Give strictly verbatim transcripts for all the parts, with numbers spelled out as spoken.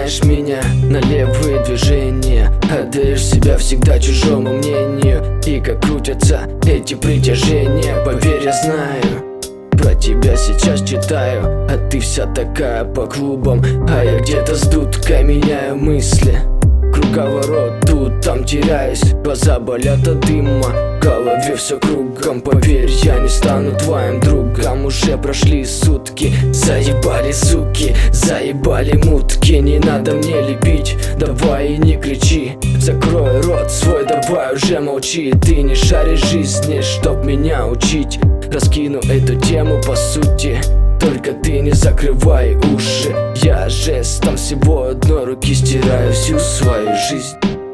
Толкаешь меня на левые движения, отдаешь себя всегда чужому мнению. И как крутятся эти притяжения, поверь, я знаю. Про тебя сейчас читаю, а ты вся такая по клубам, а я где-то с дудкой меняю мысли. Круговорот тут, там теряюсь, глаза болят от дыма, в голове все кругом. Поверь, я не стану твоим другом. Уже прошли сутки, заебали суки, заебали мутки. Не надо мне лепить, давай и не кричи. Закрой рот свой, давай уже молчи. Ты не шаришь жизни, чтоб меня учить. Раскину эту тему по сути, только ты не закрывай уши. Я жестом всего одной руки стираю всю свою жизнь.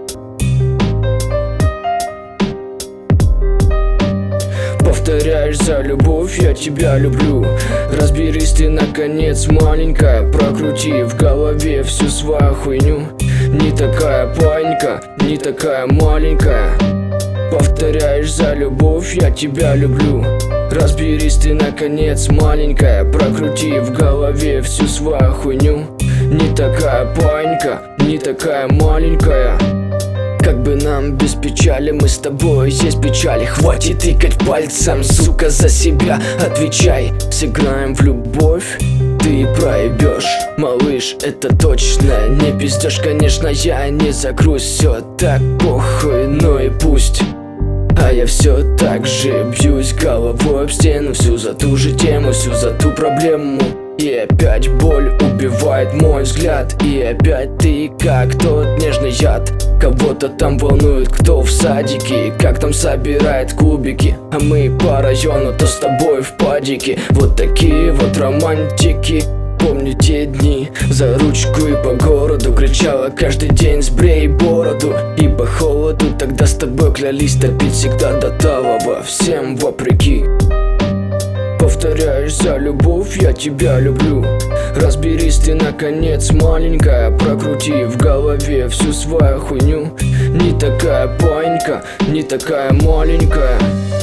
Повторяешь за любовь, я тебя люблю. Разберись ты наконец, маленькая, прокрути в голове всю свою хуйню. Не такая панька, не такая маленькая. Повторяешь за любовь, я тебя люблю. Разберись ты наконец, маленькая, прокрути в голове всю свою хуйню. Не такая панька, не такая маленькая. Как бы нам без печали, мы с тобой есть печали. Хватит тыкать пальцем, сука, за себя отвечай. Сыграем в любовь, ты проебешь, малыш, это точно. Не пиздешь, конечно, я не закрусь. Все так похуй, ну и пусть. А я все так же бьюсь головой об стену. Всю за ту же тему, всю за ту проблему. И опять боль убивает мой взгляд. И опять ты как тот нежный яд. Кого-то там волнует, кто в садике, как там собирает кубики. А мы по району, то с тобой в падике. Вот такие вот романтики. Помню те дни, за ручку и по городу кричала каждый день: сбрей бороду. И по холоду тогда с тобой клялись топить всегда до талого, всем вопреки. Повторяешь за любовь, я тебя люблю. Разберись ты наконец, маленькая, прокрути в голове всю свою хуйню. Не такая панька, не такая маленькая.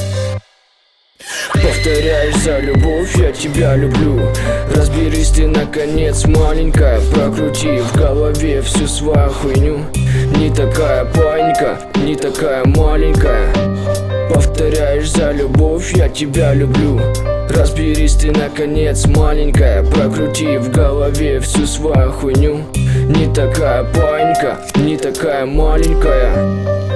Повторяешь за любовь, я тебя люблю. Разберись ты наконец, маленькая, прокрути в голове всю свою хуйню. Не такая панька, не такая маленькая. Повторяешь за любовь, я тебя люблю. Разберись ты наконец, маленькая, прокрути в голове всю свою хуйню. Не такая панька, не такая маленькая.